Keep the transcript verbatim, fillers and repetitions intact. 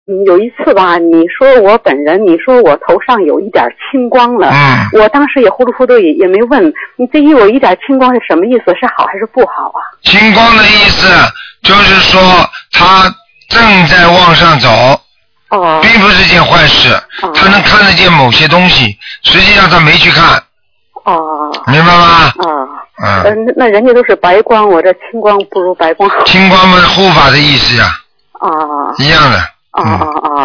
嗯，有一次吧，你说我本人，你说我头上有一点青光了， 嗯， 我当时也糊里糊涂也也没问，你这一有一点青光是什么意思？是好还是不好啊？ 青光的意思就是说他正在往上走， 哦， 并不是件坏事， 哦， 他能看得见某些东西，实际上他没去看。 哦， 明白吗？ 哦， 嗯， 呃，那那人家都是白光，我这青光不如白光好。 青光嘛，护法的意思呀。 哦， 一样的。 哦哦哦。